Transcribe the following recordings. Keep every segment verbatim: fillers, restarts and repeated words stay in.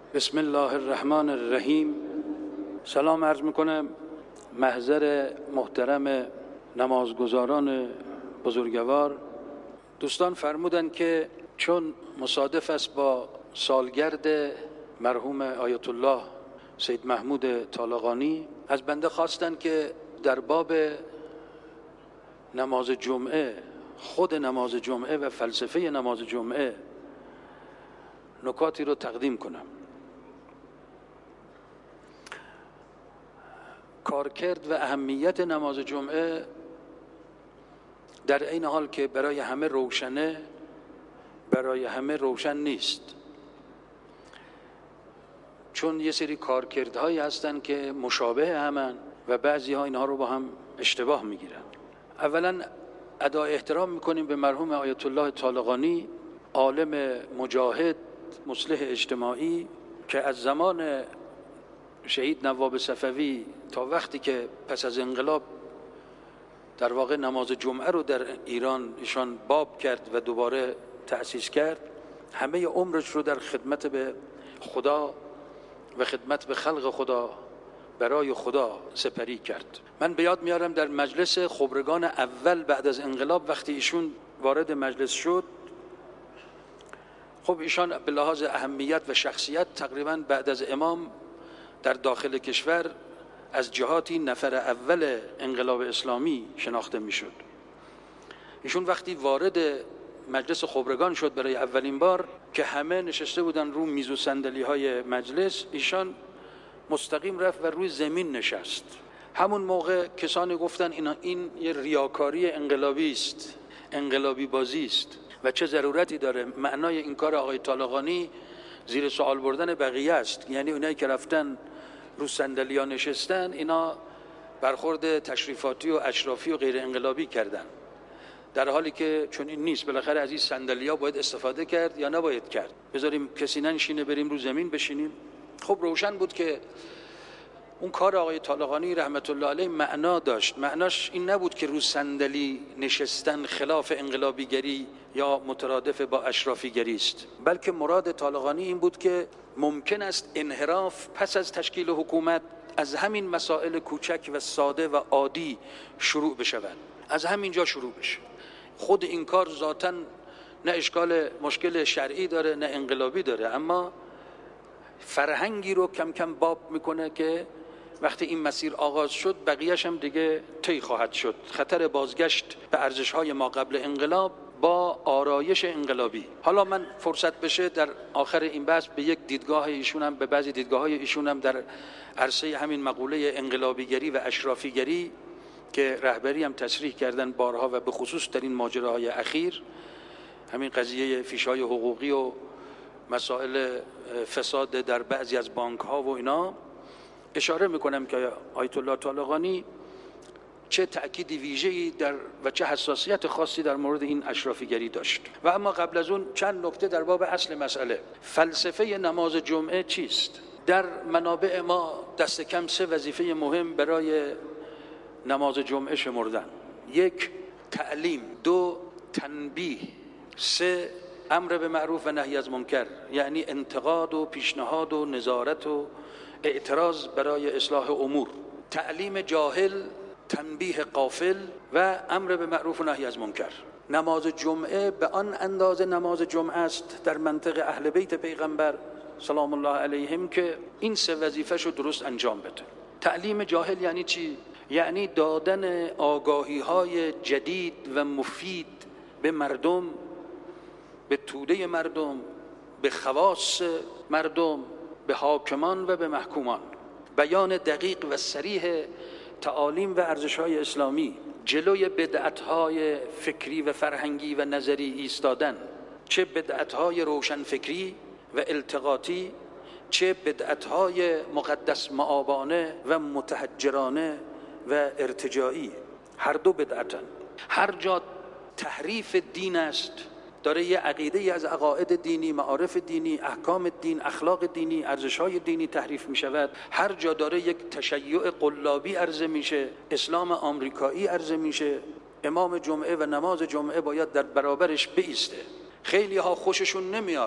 بسم الله الرحمن الرحیم. سلام عرض میکنم محضر محترم نمازگزاران بزرگوار. دوستان فرمودن که چون مصادف است با سالگرد مرحوم آیت الله سید محمود طالقانی، از بنده خواستن که در باب نماز جمعه، خود نماز جمعه و فلسفه نماز جمعه نکاتی رو تقدیم کنم. کارکرد و اهمیت نماز جمعه در این حال که برای همه روشنه، برای همه روشن نیست، چون یه سری کارکردهایی هستن که مشابه همن و بعضی ها اینها رو با هم اشتباه میگیرن. اولا ادای احترام میکنیم به مرحوم آیت الله طالقانی، عالم مجاهد، مصلح اجتماعی، که از زمان شهید نواب صفوی تا وقتی که پس از انقلاب در واقع نماز جمعه رو در ایران ایشان باب کرد و دوباره تأسیس کرد، همه عمرش رو در خدمت به خدا و خدمت به خلق خدا برای خدا سپری کرد. من به یاد میارم در مجلس خبرگان اول بعد از انقلاب وقتی ایشون وارد مجلس شد، خب ایشان به لحاظ اهمیت و شخصیت تقریبا بعد از امام در داخل کشور از جهاتی نفر اول انقلاب اسلامی شناخته میشد. ایشون وقتی وارد مجلس خبرگان شد برای اولین بار که همه نشسته بودن رو میز و صندلی های مجلس، ایشان مستقیم رفت و روی زمین نشست. همون موقع کسانی گفتن این این یه ریاکاری انقلابی است، انقلابی بازی است و چه ضرورتی داره. معنای این کار آقای طالقانی زیر سوال بردن بقیه است، یعنی اونایی که رفتن رو صندلی‌ها نشستن اینا برخورد تشریفاتی و اشرافی و غیر انقلابی کردن، در حالی که چون این نیست. بالاخره از این صندلی‌ها باید استفاده کرد یا نباید کرد؟ بذاریم کسی ننشینه بریم رو زمین بشینیم؟ خب روشن بود که اون کار آقای طالقانی رحمت الله علیه معنا داشت. معناش این نبود که رو صندلی نشستن خلاف انقلابیگری یا مترادف با اشرافیگری است، بلکه مراد طالقانی این بود که ممکن است انحراف پس از تشکیل حکومت از همین مسائل کوچک و ساده و عادی شروع بشود، از همینجا شروع بشه. خود این کار ذاتاً نه اشکال مشکل شرعی داره نه انقلابی داره، اما فرهنگی رو کم کم باب میکنه که وقتی این مسیر آغاز شد بقیه‌اش هم دیگه طی خواهد شد. خطر بازگشت به ارزش‌های ما قبل انقلاب با آرایش انقلابی. حالا من فرصت بشه در آخر این بحث به یک دیدگاه ایشون هم، به بعضی دیدگاه‌های ایشون هم در عرصه همین مقوله انقلابیگری و اشرافیگری که رهبری هم تصریح کردن بارها و به خصوص در این ماجراهای اخیر، همین قضیه فیش‌های حقوقی و مسائل فساد در بعضی از بانک‌ها و اینا، اشاره میکنم که آیت الله طالقانی چه تأکید ویژه‌ای در و چه حساسیت خاصی در مورد این اشرافیگری داشت. و اما قبل از اون چند نکته در باب اصل مسئله. فلسفه نماز جمعه چیست؟ در منابع ما دست کم سه وظیفه مهم برای نماز جمعه شمردن: یک، تعلیم; دو، تنبیه; سه، امر به معروف و نهی از منکر، یعنی انتقاد و پیشنهاد و نظارت و اعتراض برای اصلاح امور. تعلیم جاهل، تنبیه غافل و امر به معروف و نهی از منکر. نماز جمعه به آن اندازه نماز جمعه است در منطق اهل بیت پیغمبر سلام الله علیهم که این سه وظیفه رو درست انجام بده. تعلیم جاهل یعنی چی؟ یعنی دادن آگاهی های جدید و مفید به مردم، به توده مردم، به خواص مردم، به حاکمان و به محکومان. بیان دقیق و صریح تعالیم و ارزش‌های اسلامی، جلوی بدعت‌های فکری و فرهنگی و نظری ایستادن، چه بدعت‌های روشن فکری و التقاطی، چه بدعت‌های مقدس مآبانه و متحجرانه و ارتجاعی. هر دو بدعتن. هر جا تحریف دین است، داره یه عقیده از عقاید دینی، معارف دینی، احکام دین، اخلاق دینی، ارزش‌های دینی تحریف می شود. هر جا داره یک تشیع قلابی عرضه میشه، اسلام آمریکایی عرضه میشه، امام جمعه و نماز جمعه باید در برابرش بایسته. خیلی ها خوششون نمیاد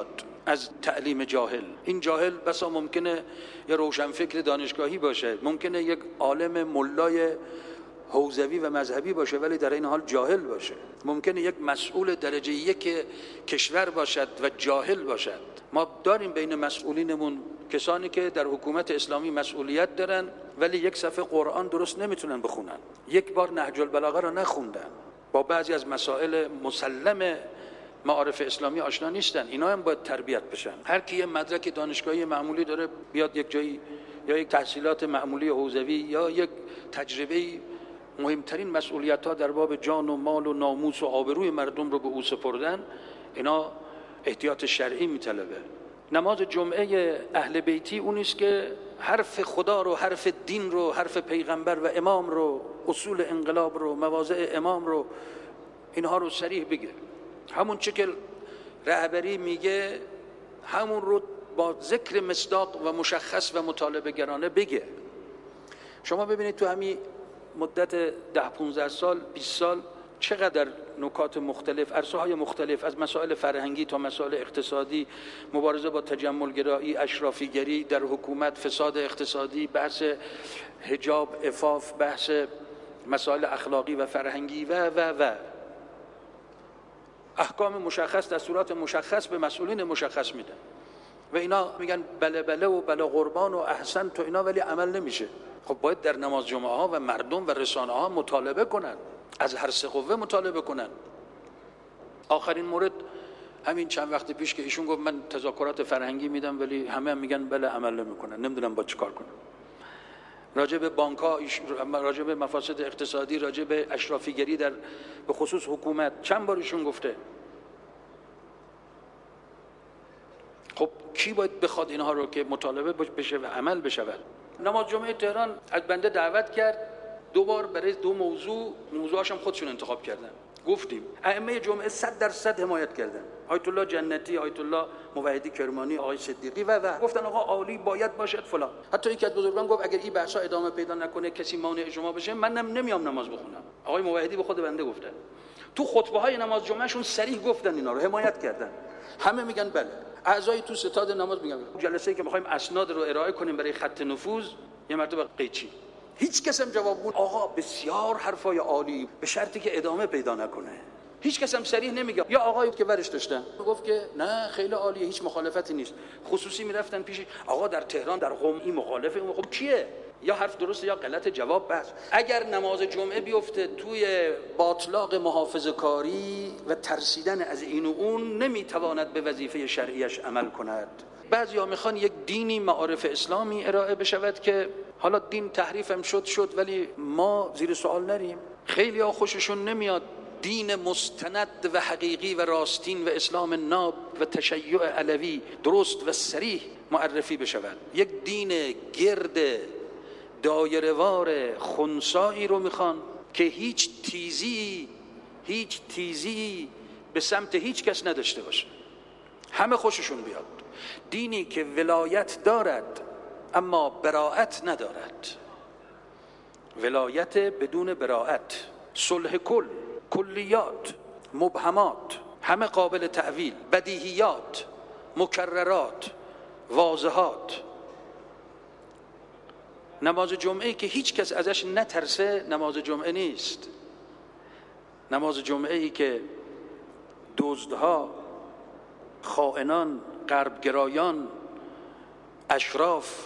از تعلیم جاهل. این جاهل بسا ممکنه یه روشنفکر دانشگاهی باشه، ممکنه یک عالم ملای حوزوی و مذهبی باشه ولی در این حال جاهل باشه، ممکنه یک مسئول درجه یک کشور باشد و جاهل باشد. ما داریم بین مسئولینمون کسانی که در حکومت اسلامی مسئولیت دارن ولی یک صفحه قرآن درست نمیتونن بخونن، یک بار نهج البلاغه را نخوندن، با بعضی از مسائل مسلم معارف اسلامی آشنا نیستن. اینا هم باید تربیت بشن. هر کی یه مدرک دانشگاهی معمولی داره بیاد یک جایی، یا یک تحصیلات معمولی حوزوی یا یک تجربه، مهمترین مسئولیت ها در باب جان و مال و ناموس و آبروی مردم رو به او سپردن، اینا احتیاط شرعی میطلبه. نماز جمعه اهل بیتی اون است که حرف خدا رو، حرف دین رو، حرف پیغمبر و امام رو، اصول انقلاب رو، مواضع امام رو، اینها رو صریح بگه. همون چه که رهبری میگه همون رو با ذکر مصداق و مشخص و مطالبه گرانه بگه. شما ببینید تو همین مدت ده پونزده سال بیست سال چقدر نکات مختلف، عرصه‌های مختلف، از مسائل فرهنگی تا مسائل اقتصادی، مبارزه با تجملگرایی، اشرافیگری در حکومت، فساد اقتصادی، بحث حجاب، عفاف، بحث مسائل اخلاقی و فرهنگی و و و احکام مشخص، دستورات مشخص به مسئولین مشخص میدن و اینا میگن بله بله و بله قربان و احسن تو اینا، ولی عمل نمیشه. خب باید در نماز جمعه ها و مردم و رسانه ها مطالبه کنن، از هر سه قوه مطالبه کنن. آخرین مورد همین چند وقت پیش که ایشون گفت من تذاکرات فرهنگی میدم ولی همه هم میگن بله عمل نمیکنن، نمیدونم با چیکار کنم. راجع به بانک ها، راجع به مفاسد اقتصادی، راجع به اشرافیگری در به خصوص حکومت چند بار ایشون گفته. خب کی باید بخواد اینها رو که مطالبه بشه و عمل بشود؟ نماز جمعه تهران از بنده دعوت کرد دو بار برای دو موضوع، موضوعاش هم خودشون انتخاب کردن. گفتیم ائمه جمعه صد درصد حمایت کردن، آیت الله جنتی، آیت الله موحدی کرمانی، آقای صدیقی و و گفتن آقا عالی باید باشد فلان. حتی یکی از بزرگان گفت اگر این بحثا ادامه پیدا نکنه، کسی مانع شما بشه، منم نمیام نماز بخونم. آقای موحدی به خود بنده گفتن. تو خطبه های نماز جمعهشون صریح گفتن اینا رو، حمایت کردن. همه میگن بله. اعضای تو ستاد نماز میگن جلسه‌ای که می‌خوایم اسناد رو ارائه کنیم برای خط نفوذ، یه مرتبه قیچی. هیچ کس هم جواب بود آقا بسیار حرفای عالی به شرطی که ادامه پیدا نکنه. هیچ کس هم صریح نمیگه. یا آقایی که ورش داشتن گفت که نه خیلی عالیه، هیچ مخالفتی نیست. خصوصی میرفتن پیش آقا در تهران در قم این مخالفه، خب کیه؟ یا حرف درسته یا غلط، جواب بس. اگر نماز جمعه بیفته توی باطلاق محافظه‌کاری و ترسیدن از این و اون، نمیتواند به وظیفه شرعیش عمل کند. بعضیا میخوان یک دینی معارف اسلامی ارائه بشود که حالا دین تحریف هم شد شد ولی ما زیر سوال نریم. خیلی ها خوششون نمیاد دین مستند و حقیقی و راستین و اسلام ناب و تشیع علوی درست و صریح معرفی بشود. یک دین گرد دایره‌وار خنثایی رو میخوان که هیچ تیزی هیچ تیزی به سمت هیچ کس نداشته باشه، همه خوششون بیاد. دینی که ولایت دارد اما براءت ندارد، ولایت بدون براءت، صلح کل، کلیات، مبهمات، همه قابل تعویل، بدیهیات، مکررات، واضحات. نماز جمعه که هیچ کس ازش نترسه نماز جمعه نیست. نماز جمعه ای که دزدها، خائنان، غربگرایان، اشراف،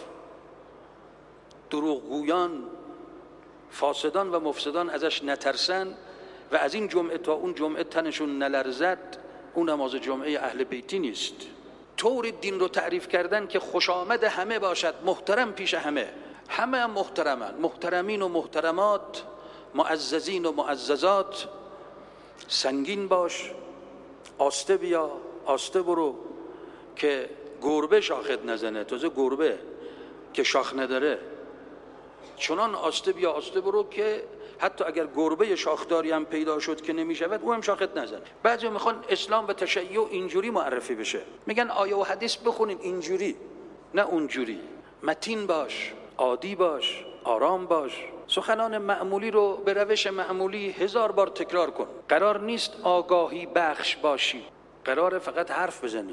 دروغگویان، فاسدان و مفسدان ازش نترسن و از این جمعه تا اون جمعه تنشون نلرزد، اون نماز جمعه اهل بیتی نیست. طور دین رو تعریف کردن که خوش آمد همه باشد، محترم پیش همه، همه هم محترمن، محترمین و محترمات، معززین و معززات. سنگین باش، آسته بیا، آسته برو که گربه شاخت نزنه. تازه گربه که شاخ نداره، چنان آسته بیا آسته برو که حتی اگر گربه شاخداری هم پیدا شد که نمیشود، او هم شاخت نزنه. بعضی میخوان اسلام و تشیع اینجوری معرفی بشه، میگن آیه و حدیث بخونین اینجوری، نه اونجوری. متین باش، عادی باش، آرام باش. سخنان معمولی رو به روش معمولی هزار بار تکرار کن. قرار نیست آگاهی بخش باشی، قرار فقط حرف بزنی.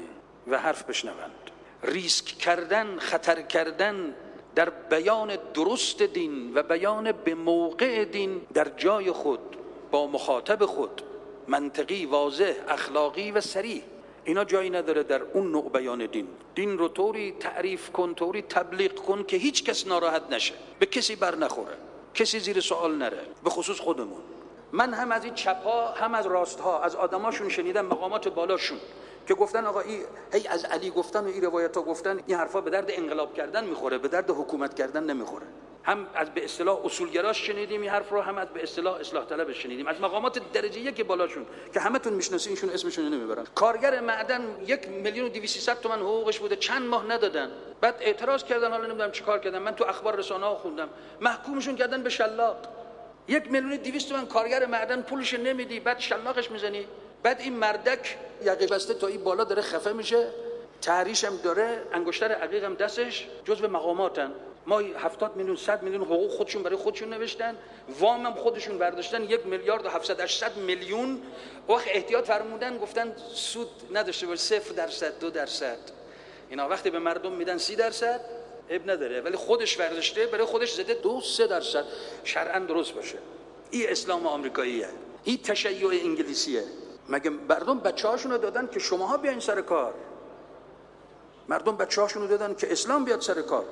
و حرف بشنوند. ریسک کردن، خطر کردن در بیان درست دین و بیان به موقع دین در جای خود، با مخاطب خود، منطقی، واضح، اخلاقی و صریح، اینا جایی نداره در اون نوع بیان دین. دین رو طوری تعریف کن، طوری تبلیغ کن که هیچ کس ناراحت نشه، به کسی بر نخوره، کسی زیر سوال نره، به خصوص خودمون. من هم از این چپ‌ها هم از راست‌ها از آدماشون شنیدم، مقامات بالاشون، که گفتن آقا این هی از علی گفتن و این روایت‌ها گفتن، این حرفا به درد انقلاب کردن میخوره، به درد حکومت کردن نمیخوره. هم از به اصطلاح اصولگراش شنیدیم این حرف رو، هم از به اصطلاح اصلاح طلبش شنیدیم، از مقامات درجه یک بالاشون که همتون میشناسینشون، اسمشون نمیبرن. کارگر معدن یک میلیون و دویست صد تومان حقوقش بوده، چند ماه ندادن، بعد اعتراض کردن، حالا نمیدونم چیکار کردن، من تو اخبار رسانه‌ها خوندم محکومشون کردن به شلاق. یک میلیون و دویست تومان کارگر معدن پولش نمیدی، بعد شلاقش میزنی. بعد این مردک یقه بسته تا این بالا داره خفه میشه، تحریش هم داره، انگشتر عقیق هم دستش، جزو مقاماتن. ما هفتاد میلیون صد میلیون حقوق خودشون برای خودشون نوشتن، وام هم خودشون برداشتن، یک میلیارد و هفتصد هشتصد میلیون. وقت احتیاط فرمودن گفتن سود نداشته باشه، صفر درصد، دو درصد. اینا وقتی به مردم میدن سی درصد عیب نداره، ولی خودش برداشته برای خودش زده دو سه درصد، شرعاً درست باشه. این اسلام آمریکاییه، این تشیع انگلیسیه. مگه مردم بچه‌هاشونو دادن که شماها بیاین سر کار؟ مردم بچه‌هاشونو دادن که اسلام بیاد سر کار.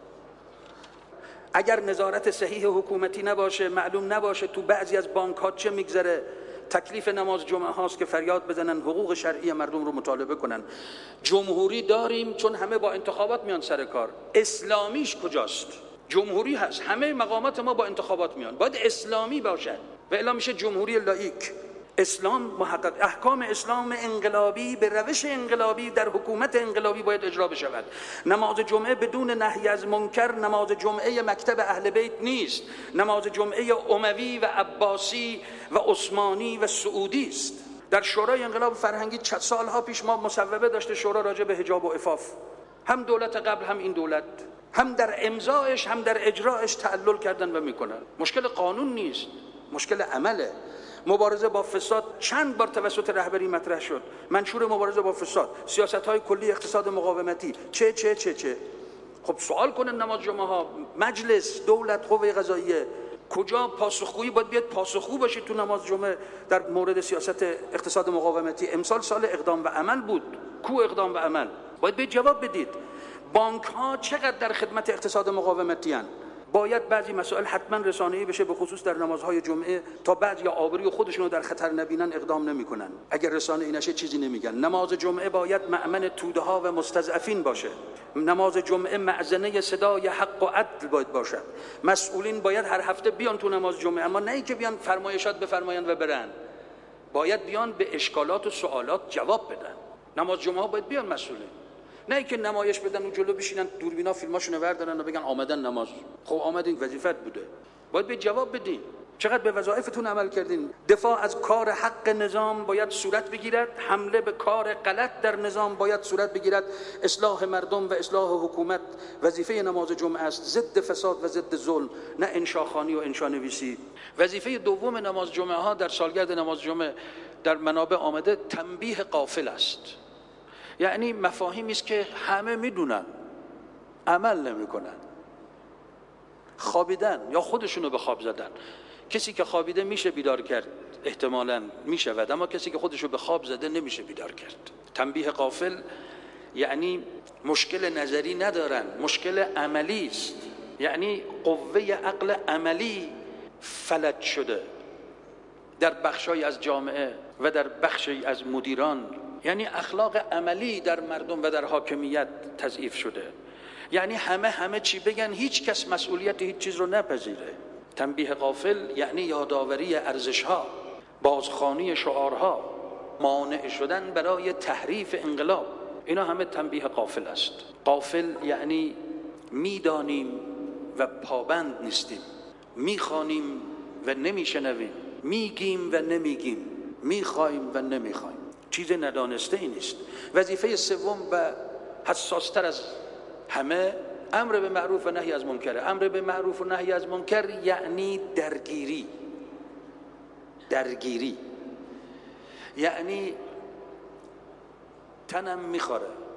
اگر نظارت صحیح حکومتی نباشه، معلوم نباشه تو بعضی از بانک‌ها چه میگذره، تکلیف نماز جمعه هاست که فریاد بزنن، حقوق شرعی مردم رو مطالبه کنن. جمهوری داریم چون همه با انتخابات میان سر کار. اسلامیش کجاست؟ جمهوری هست، همه مقامات ما با انتخابات میان، باید اسلامی باشد و الا میشه جمهوری لاییک. اسلام محقق، احکام اسلام انقلابی به روش انقلابی در حکومت انقلابی باید اجرا بشود. نماز جمعه بدون نهی از منکر نماز جمعه مکتب اهل بیت نیست، نماز جمعه اموی و عباسی و عثمانی و سعودی است. در شورای انقلاب فرهنگی چند سالها پیش ما مصوبه داشته شورا راجع به حجاب و عفاف، هم دولت قبل هم این دولت، هم در امضایش هم در اجرایش تعلل کردن و میکنن. مشکل قانون نیست، مشکل عمله. مبارزه با فساد چند بار توسط رهبری مطرح شد، منشور مبارزه با فساد، سیاست‌های کلی اقتصاد مقاومتی، چه چه چه چه. خب سوال کنن نماز جمعه ها، مجلس، دولت، قوه قضاییه، کجا پاسخگویی باید بیاد پاسخگو باشید تو نماز جمعه در مورد سیاست اقتصاد مقاومتی؟ امسال سال اقدام و عمل بود، کو اقدام و عمل؟ باید به جواب بدید. بانک ها چقدر در خدمت اقتصاد مقاومتی هستند؟ باید بعضی مسائل حتما رسانه‌ای بشه، به خصوص در نمازهای جمعه، تا بعضی آبروی خودشونو در خطر نبینن اقدام نمیکنن. اگر رسانه‌ای نشه چیزی نمیگن. نماز جمعه باید مأمن توده ها و مستضعفین باشه. نماز جمعه مأذنه صدای حق و عدل باید باشد. مسئولین باید هر هفته بیان تو نماز جمعه، اما نه اینکه بیان فرمایشات بفرمایند و برن. باید بیان به اشکالات و سوالات جواب بدن. نماز جمعه باید بیان مسئولین، نه اینکه نمایش بدن و جلو بشینن دوربینا فیلماشونو بردارن و بگن آمدن نماز. خب آمدین، وظیفت بوده، باید به جواب بدین. چقدر به وظایفتون عمل کردین؟ دفاع از کار حق نظام باید صورت بگیرد، حمله به کار غلط در نظام باید صورت بگیرد. اصلاح مردم و اصلاح حکومت وظیفه نماز جمعه است، ضد فساد و ضد ظلم، نه انشاخوانی و انشانویسی. وظیفه دوم نماز جمعه ها در سالگرد نماز جمعه در منابع آمده تنبیه غافل است. یعنی مفاهیمی است که همه میدونن عمل نمیکنن، خوابیدن یا خودشونو به خواب زدن. کسی که خوابیده میشه بیدار کرد، احتمالاً میشود، اما کسی که خودشو به خواب زده نمیشه بیدار کرد. تنبیه غافل یعنی مشکل نظری ندارن، مشکل عملی است. یعنی قوه عقل عملی فلج شده در بخشای از جامعه و در بخشی از مدیران. یعنی اخلاق عملی در مردم و در حاکمیت تضعیف شده. یعنی همه همه چی بگن، هیچ کس مسئولیت هیچ چیز رو نپذیره. تنبیه غافل یعنی یادآوری ارزش‌ها، بازخوانی شعارها، مانع شدن برای تحریف انقلاب. اینا همه تنبیه غافل است. غافل یعنی میدانیم و پابند نیستیم، میخوانیم و نمیشنویم، میگیم و نمیگیم، میخوایم و نمیخوایم. چیز ندانسته ای نیست. وظیفه سوم و حساستر از همه امر به معروف و نهی از منکر. امر به معروف و نهی از منکر یعنی درگیری. درگیری یعنی تنم میخوره،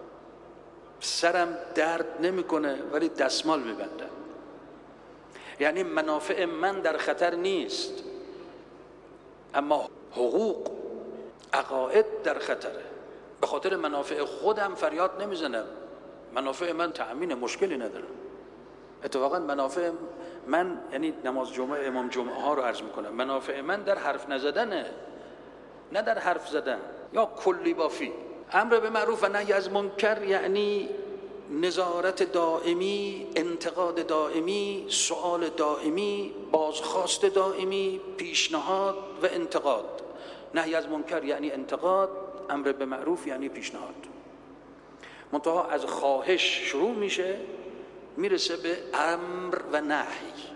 سرم درد نمیکنه ولی دستمال میبندم. یعنی منافع من در خطر نیست، اما حقوق، عقاید در خطره. به خاطر منافع خودم فریاد نمیزنم، منافع من تأمین، مشکلی ندارم. اتفاقا منافع من، یعنی نماز جمعه امام جمعه ها رو عرض میکنم، منافع من در حرف نزدنه، نه در حرف زدن یا کلی بافی. امر به معروف و نهی از منکر یعنی نظارت دائمی، انتقاد دائمی، سؤال دائمی، بازخواست دائمی، پیشنهاد و انتقاد. نهی از منکر یعنی انتقاد، امر به معروف یعنی پیشنهاد. منتها از خواهش شروع میشه میرسه به امر و نهی،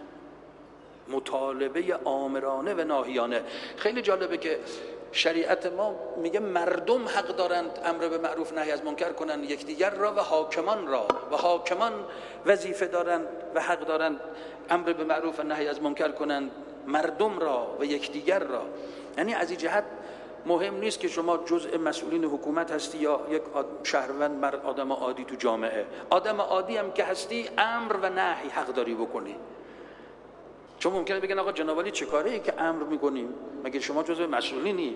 مطالبه آمرانه و ناهیانه. خیلی جالبه که شریعت ما میگه مردم حق دارند امر به معروف نهی از منکر کنند یکدیگر را، و حاکمان را، و حاکمان وظیفه دارند و حق دارند امر به معروف و نهی از منکر کنند مردم را و یکدیگر را. یعنی از این جهت مهم نیست که شما جزء مسئولین حکومت هستی یا یک شهروند، مرد، آدم عادی تو جامعه. آدم عادی هم که هستی امر و نهی حق داری بکنی. چون ممکنه بگن آقا جناب عالی چه کاره ای که امر میکنیم، مگه شما جزء مسئولینی؟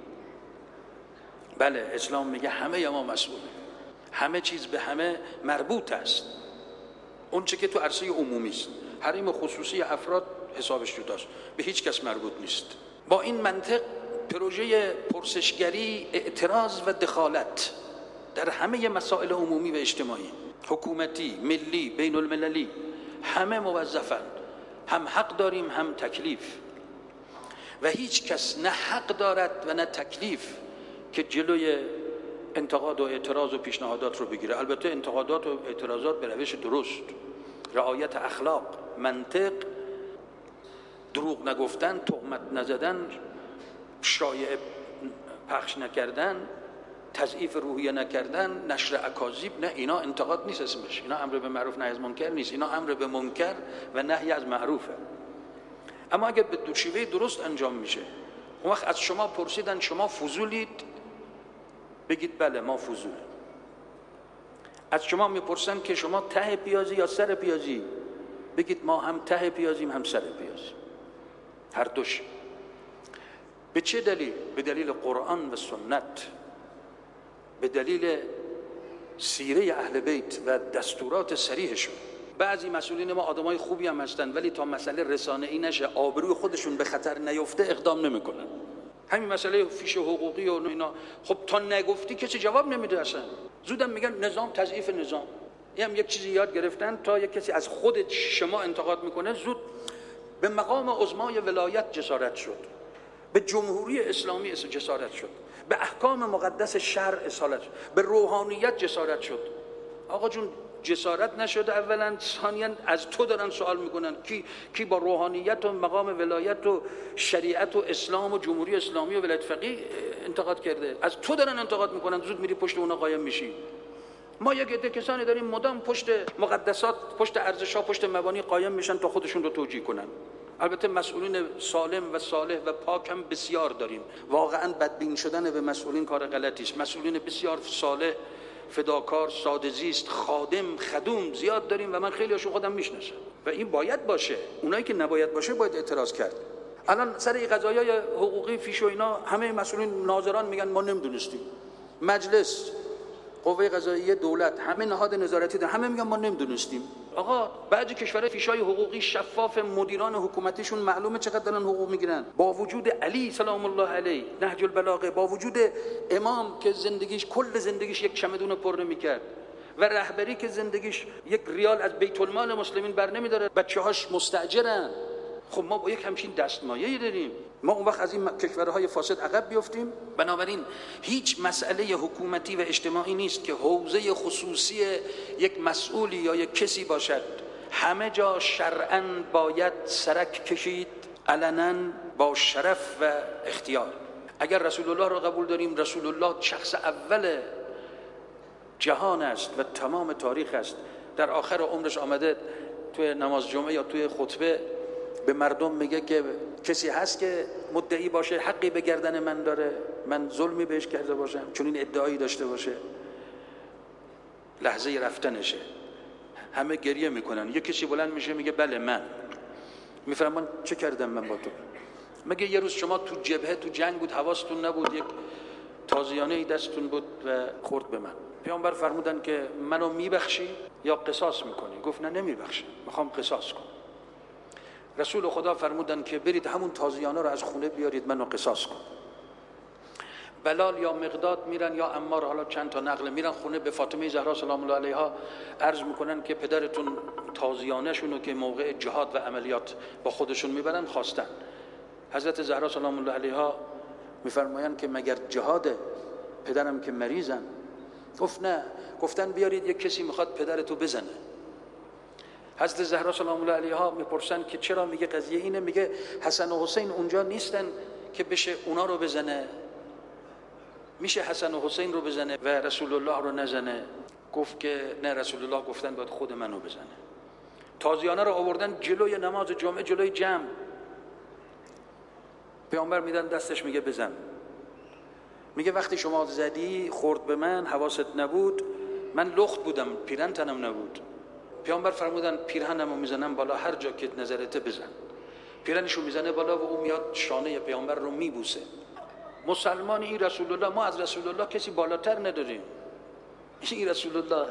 بله، اسلام میگه همه ما مسئولیم، همه چیز به همه مربوط است. اون چه که تو عرصه عمومی است، حریم خصوصی افراد حسابش جداست، به هیچ کس مربوط نیست. با این منطق پروژه پرسشگری، اعتراض و دخالت در همه مسائل عمومی و اجتماعی، حکومتی، ملی، بین المللی، همه موظفند، هم حق داریم هم تکلیف، و هیچ کس نه حق دارد و نه تکلیف که جلوی انتقاد و اعتراض و پیشنهادات رو بگیره. البته انتقادات و اعتراضات به روش درست، رعایت اخلاق، منطق، دروغ نگفتن، تهمت نزدن، شایعه پخش نکردن، تضعیف روحیه نکردن، نشر اکاذیب، نه، اینا انتقاد نیست اسمش، اینا امر به معروف نهی از منکر نیست، اینا امر به منکر و نهی از معروفه. اما اگر به دو شیوه درست انجام میشه، اون وقت از شما پرسیدن شما فضولید، بگید بله ما فضولیم. از شما میپرسن که شما ته پیازی یا سر پیازی، بگید ما هم ته پیازیم هم سر پیازیم، هر دوش. به چه دلیل؟ به دلیل قرآن و سنت، به دلیل سیره اهل بیت و دستورات صریحشون. بعضی مسئولین ما آدمای خوبی هم هستن، ولی تا مسئله رسانه‌ای نشه، آبروی خودشون به خطر نیفته، اقدام نمیکنن. همین مسئله فیش حقوقی و اینا، خب تا نگفتی کسی جواب نمیده اصلا. زودم میگن نظام، تضعیف نظام. این هم یک چیزی یاد گرفتن، تا یک کسی از خود شما انتقاد میکنه زود به مقام عظمای ولایت جسارت شد، به جمهوری اسلامی جسارت شد، به احکام مقدس شرع اصالت شد، به روحانیت جسارت شد. آقا جون جسارت نشده اولا، ثانیاً از تو دارن سوال میکنن کی کی با روحانیت و مقام ولایت و شریعت و اسلام و جمهوری اسلامی و ولایت فقیه انتقاد کرده؟ از تو دارن انتقاد میکنن، زود میری پشت اونا قایم میشی. ما یک عده کسانی داریم مدام پشت مقدسات، پشت ارزش‌ها، پشت مبانی قایم میشن تا خودشون رو توجیه کنن. البته مسئولین سالم و صالح و پاک هم بسیار داریم. واقعا بدبین شدن به مسئولین کار غلطی است. مسئولین بسیار صالح، فداکار، ساده‌زیست، خادم، خدوم زیاد داریم و من خیلی هاشون خودم میشناسم و این باید باشه. اونایی که نباید باشه باید اعتراض کرد. الان سر این قضایای حقوقی فیش و اینا همه مسئولین ناظران میگن ما نمیدونستیم. مجلس، قوه قضاییه، دولت، همه نهاد نظارتی دارن، همه میگن ما نمیدونستیم. آقا بعضی کشورها فیشای حقوقی شفاف، مدیران حکومتیشون معلومه چقدر دارن حقوق میگیرن. با وجود علی سلام الله علیه نهج البلاغه، با وجود امام که زندگیش کل زندگیش یک چمدون پر نمیکرد و رهبری که زندگیش یک ریال از بیت المال مسلمین بر نمیداره، بچه‌هاش مستاجرن. خب ما با یک همچین دستمایه‌ای داریم، ما اون وقت از این کشورهای فاسد عقب بیفتیم؟ بنابراین هیچ مسئله حکومتی و اجتماعی نیست که حوزه خصوصی یک مسئولی یا یک کسی باشد. همه جا شرعاً باید سرک کشید، علناً با شرف و اختیار. اگر رسول الله را قبول داریم، رسول الله شخص اول جهان است و تمام تاریخ است. در آخر عمرش آمده توی نماز جمعه یا توی خطبه به مردم میگه که کسی هست که مدعی باشه حقی به گردن من داره، من ظلمی بهش کرده باشم، چون این ادعایی داشته باشه. لحظه رفتنشه. همه گریه میکنن، یه کسی بلند میشه میگه بله من. میفرمان چه کردم من با تو؟ مگه یه روز شما تو جبهه تو جنگ بود، حواستون نبود یک تازیانه ای دستتون بود و خورد به من؟ پیامبر فرمودن که منو میبخشی یا قصاص میکنی؟ گفت نه نمیبخشم، میخوام قصاص کنم. رسول خدا فرمودن که برید همون تازیانه رو از خونه بیارید منو قصاص کن. بلال یا مقداد میرن یا عمار، حالا چند تا نقل، میرن خونه به فاطمه زهرا سلام الله علیها عرض میکنن که پدرتون تازیانه شونو که موقع جهاد و عملیات با خودشون میبرن خواستن. حضرت زهرا سلام الله علیها میفرمایند که مگر جهاد پدرم که مریضن؟ گفت نه. گفتن بیارید یک کسی میخواد پدرتو بزنه. حضرت زهرا سلام الله علیها میپرسن که چرا؟ میگه قضیه اینه. میگه حسن و حسین اونجا نیستن که بشه اونا رو بزنه؟ میشه حسن و حسین رو بزنه و رسول الله رو نزنه؟ گفت که نه، رسول الله گفتن باید خود منو بزنه. تازیانه رو آوردن جلوی نماز جمعه، جلوی جمع. پیامبر میدن دستش، میگه بزن. میگه وقتی شما زدی خورد به من، حواست نبود، من لخت بودم، پیرهن تنم نبود. پیامبر فرمودن پیرهنمو میزنم بالا، هر جا که نظرته بزن. پیرهنشو میزنه بالا و اون میاد شانه پیامبر رو میبوسه. مسلمان این رسول الله، ما از رسول الله کسی بالاتر نداریم، این رسول الله.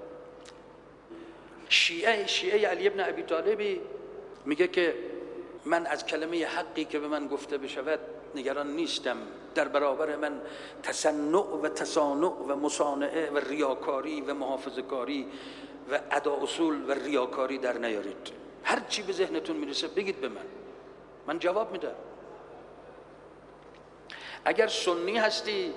شیعه شیعه علی ابن ابی طالبی میگه که من از کلمه حقی که به من گفته بشود نگران نیستم، در برابر من تصنع و تصانع و مصانعه و ریاکاری و محافظه‌کاری و ادا اصول و ریاکاری در نیارید. هر چی به ذهنتون میرسه بگید به من، من جواب میدم. اگر سنی هستی،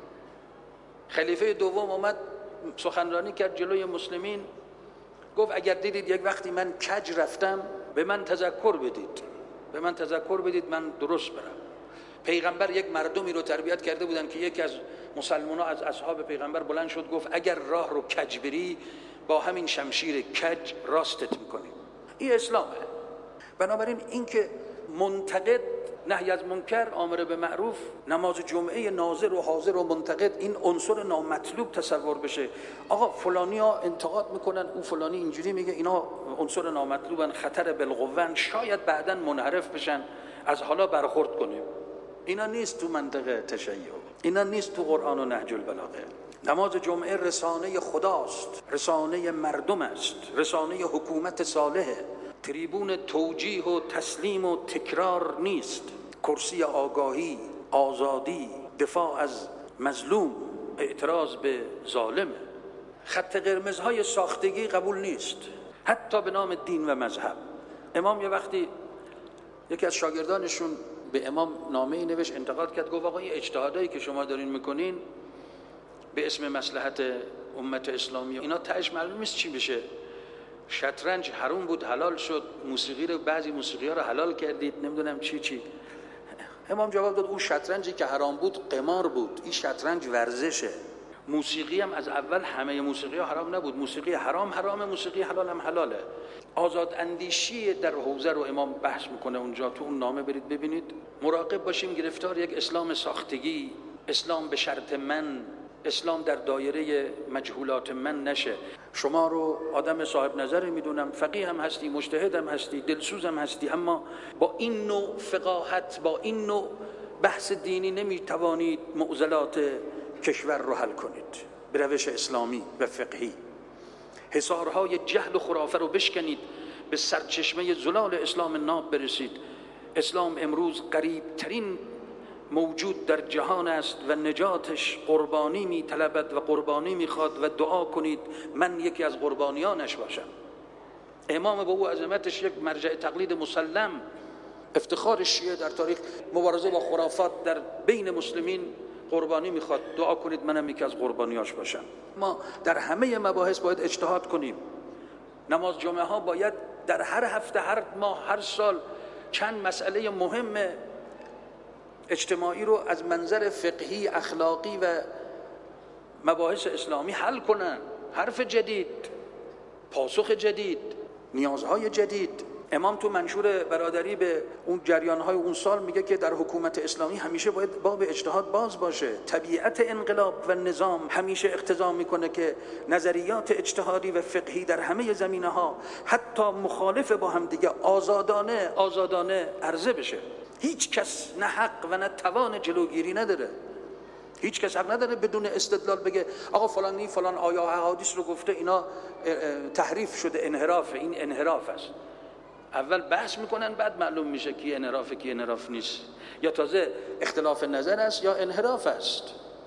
خلیفه دوم اومد سخنرانی کرد جلوی مسلمین، گفت اگر دیدید یک وقتی من کج رفتم به من تذکر بدید، به من تذکر بدید من درست برم. پیغمبر یک مردمی رو تربیت کرده بودن که یکی از مسلمان‌ها از اصحاب پیغمبر بلند شد گفت اگر راه رو کج بری با همین شمشیر کج راستت میکنیم. این اسلامه. بنابراین این که منتقد، نهی از منکر، آمر به معروف، نماز جمعه ناظر و حاضر و منتقد، این عنصر نامطلوب تصور بشه. آقا فلانی ها انتقاد میکنن، او فلانی اینجوری میگه، اینا عنصر نامطلوبن، خطر بالقوه، شاید بعداً منحرف بشن، از حالا برخورد کنیم. اینا نیست تو منطقه تشیع، اینا نیست تو قرآن و نهج البلاغه. نماز جمعه رسانه خداست، رسانه مردم است، رسانه حکومت صالحه. تریبون توجیه و تسلیم و تکرار نیست، کرسی آگاهی، آزادی، دفاع از مظلوم، اعتراض به ظالم. خط قرمزهای ساختگی قبول نیست، حتی به نام دین و مذهب. امام یه وقتی یکی از شاگردانشون به امام نامه‌ای نوشت، انتقاد کرد، گفت آقا این اجتهادایی که شما دارین میکنین به اسم مصلحت امت اسلامی، اینا تهش معلوم نیست چی بشه. شطرنج حرام بود حلال شد، موسیقی رو، بعضی موسیقی ها رو حلال کردید، نمیدونم چی چی. امام جواب داد اون شطرنجی که حرام بود قمار بود، این شطرنج ورزشه. موسیقی هم از اول همه موسیقی ها حرام نبود، موسیقی حرام حرامه، موسیقی حلال هم حلاله. آزاد اندیشی در حوزه رو امام بحث میکنه اونجا، تو اون نامه برید ببینید. مراقب باشیم گرفتار یک اسلام ساختگی، اسلام به شرط من، اسلام در دایره مجهولات من نشه. شما رو آدم صاحب نظری میدونم، فقیه هم هستی، مجتهد هم هستی، دلسوز هم هستی، اما با این نوع فقاهت، با این نوع بحث دینی نمیتوانید معضلات کشور رو حل کنید به روش اسلامی و فقهی. حصارهای جهل و خرافه رو بشکنید، به سرچشمه زلال اسلام ناب برسید. اسلام امروز قریب ترین موجود در جهان است و نجاتش قربانی می طلبد و قربانی می خواد و دعا کنید من یکی از قربانیانش باشم. امام با او عظمتش یک مرجع تقلید مسلم، افتخار شیعه در تاریخ، مبارزه با خرافات در بین مسلمین، قربانی می خواد، دعا کنید منم یکی از قربانیاش باشم. ما در همه مباحث باید اجتهاد کنیم. نماز جمعه ها باید در هر هفته، هر ماه، هر سال چند مسئله مهم اجتماعی رو از منظر فقهی، اخلاقی و مباحث اسلامی حل کنن. حرف جدید، پاسخ جدید، نیازهای جدید. امام تو منشور برادری به اون جریان‌های اون سال میگه که در حکومت اسلامی همیشه باید باب اجتهاد باز باشه. طبیعت انقلاب و نظام همیشه اقتضا میکنه که نظریات اجتهادی و فقهی در همه زمینه‌ها حتی مخالف با هم دیگه آزادانه آزادانه عرضه بشه. هیچ کس نه حق و نه توان جلوگیری نداره. هیچ کس حق نداره بدون استدلال بگه آقا فلانی فلان آیه و احادیث رو گفته، اینا تحریف شده، انحراف، این انحراف است. اول بحث میکنن بعد معلوم میشه کی انحرافه کی انحراف نیست، یا تازه اختلاف نظر است یا انحراف است.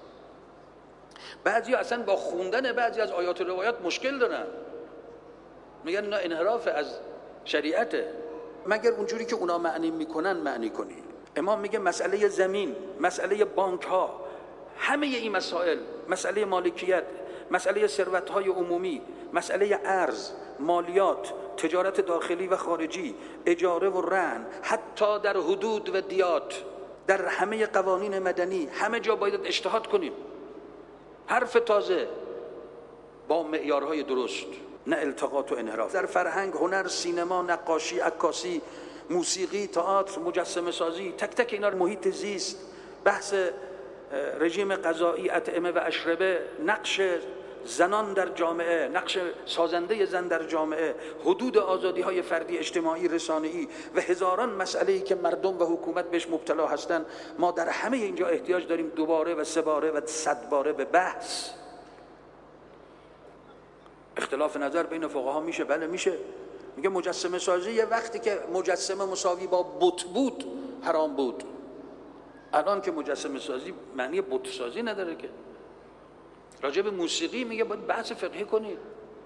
بعضی اصلا با خوندن بعضی از آیات و روایات مشکل دارن، میگن اینا انحراف از شریعته. مگر اونجوری که اونا معنی میکنن معنی کنی. امام میگه مسئله زمین، مسئله بانک ها، همه این مسائل، مسئله مالکیت، مسئله ثروت های عمومی، مسئله ارز، مالیات، تجارت داخلی و خارجی، اجاره و رهن، حتی در حدود و دیات، در همه قوانین مدنی، همه جا باید اجتهاد کنیم. حرف تازه با معیارهای درست، نه التقاط و انحراف. در فرهنگ، هنر، سینما، نقاشی، عکاسی، موسیقی، تئاتر، مجسمه سازی، تک تک اینا، محیط زیست، بحث رژیم غذایی، اطعمه و اشربه، نقش زنان در جامعه، نقش سازنده زن در جامعه، حدود آزادی های فردی، اجتماعی، رسانه‌ای و هزاران مسئله‌ای که مردم و حکومت بهش مبتلا هستند. ما در همه اینجا احتیاج داریم دوباره و سه باره و صد باره به بحث. اختلاف نظر بین فقها میشه؟ بله میشه. میگه مجسمه سازی یه وقتی که مجسمه مساوی با بت بود حرام بود. الان که مجسمه سازی معنی بت سازی نداره که. راجع به موسیقی میگه باید بحث فقهی کنید.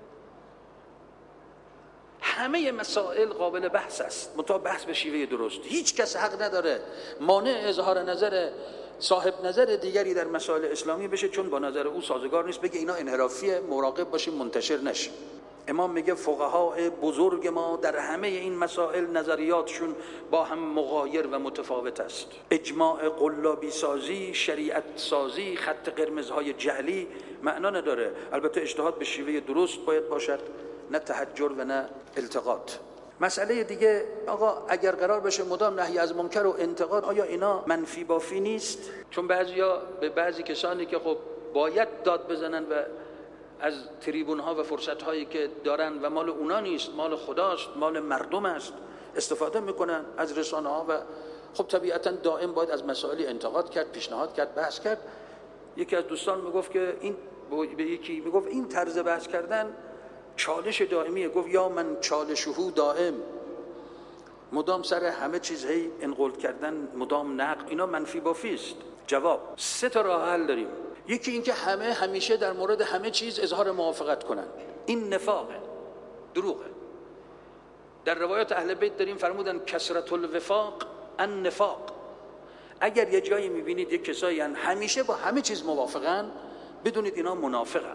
همه مسائل قابل بحث است، منتها بحث به شیوه درست. هیچ کس حق نداره مانع اظهار نظر صاحب نظر دیگری در مسائل اسلامی بشه چون با نظر او سازگار نیست، بگه اینا انحرافیه، مراقب باشیم منتشر نشه. امام میگه فقهای بزرگ ما در همه این مسائل نظریاتشون با هم مغایر و متفاوت است. اجماع قلابی سازی، شریعت سازی، خط قرمزهای جعلی معنا نداره. البته اجتهاد به شیوه درست باید باشد، نه تحجر و نه التقاط. مسئله دیگه، آقا اگر قرار بشه مدام نهی از منکر و انتقاد، آیا اینا منفی بافی نیست؟ چون بعضیا به بعضی کسانی که خب باید داد بزنن و از تریبون ها و فرصت هایی که دارن و مال اونا نیست، مال خداست، مال مردم است، استفاده میکنن از رسانه ها و خب طبیعتا دائم باید از مسائلی انتقاد کرد، پیشنهاد کرد، بحث کرد. یکی از دوستان میگفت که این به یکی میگفت این طرز بحث کردن چالش دائمیه. گفت یا من چالشهو دائم، مدام سر همه چیز هی انقلت کردن، مدام نقد، اینا منفی بافی است. جواب، سه تا راه حل داریم. یکی این که همه همیشه در مورد همه چیز اظهار موافقت کنن، این نفاقه، دروغه. در روایات اهل بیت داریم فرمودن کثرت الوفاق ان نفاق. اگر یه جایی میبینید یک کسایی همیشه با همه چیز موافقن، بدونید اینا منافقن.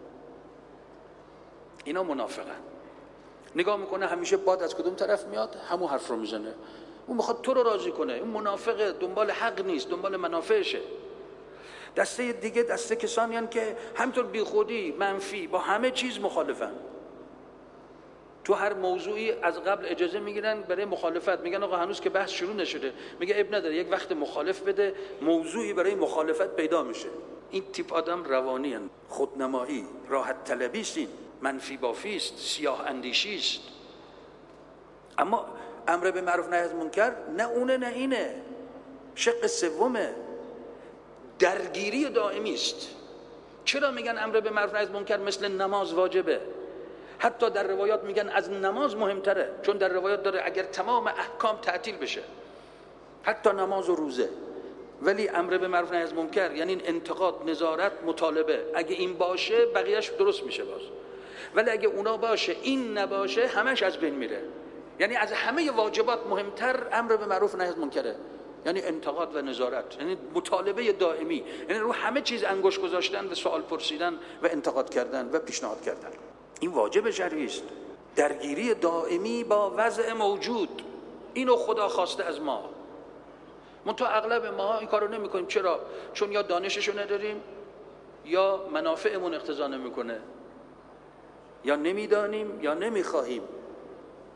اینا منافقن. نگاه میکنه همیشه باد از کدوم طرف میاد، همون حرف رو میزنه. اون میخواد تو رو راضی کنه، اون منافقه، دنبال حق نیست، دنبال منافعشه. دسته دیگه دسته کسانی هستند که همینطور بیخودی منفی با همه چیز مخالفن. تو هر موضوعی از قبل اجازه میگیرن برای مخالفت، میگن آقا هنوز که بحث شروع نشده، میگه اب نداره یک وقت مخالف بده، موضوعی برای مخالفت پیدا میشه. این تیپ آدم روانی هستند، خودنمایی، راحت طلبی است، منفی بافی است، سیاه اندیشی است. اما امر به معروف نهی از منکر نه اونه نه اینه، شق سومه، درگیری دائمی است. چرا میگن امر به معروف نهی از منکر مثل نماز واجبه؟ حتی در روایات میگن از نماز مهمتره، چون در روایات داره اگر تمام احکام تعطیل بشه، حتی نماز و روزه. ولی امر به معروف نهی از منکر یعنی انتقاد، نظارت، مطالبه، اگه این باشه بقیه‌اش درست میشه باز. ولی اگه اونا باشه این نباشه همش از بین میره. یعنی از همه واجبات مهمتر امر به معروف نهی از منکره، یعنی انتقاد و نظارت، یعنی مطالبه دائمی، یعنی رو همه چیز انگشت گذاشتن و سوال پرسیدن و انتقاد کردن و پیشنهاد کردن. این واجب شرعی است. درگیری دائمی با وضع موجود، اینو خدا خواسته از ما. منتها اغلب ما این کارو نمی‌کنیم. چرا؟ چون یا دانششو نداریم، یا منافعمون اقتضا نمی‌کنه، یا نمیدانیم یا نمیخواهیم.